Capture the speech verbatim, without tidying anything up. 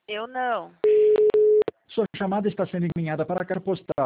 Eu não. Sua chamada está sendo encaminhada para a caixa postal.